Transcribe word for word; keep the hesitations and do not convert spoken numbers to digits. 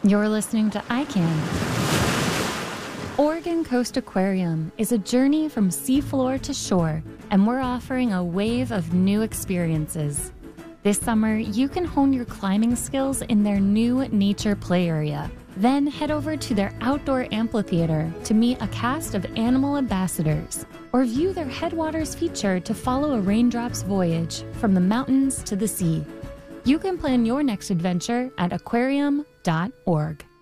You're listening to I Can. Oregon Coast Aquarium is a journey from seafloor to shore, and we're offering a wave of new experiences. This summer, you can hone your climbing skills in their new nature play area. Then head over to their outdoor amphitheater to meet a cast of animal ambassadors, or view their Headwaters feature to follow a raindrop's voyage from the mountains to the sea. You can plan your next adventure at aquarium dot org.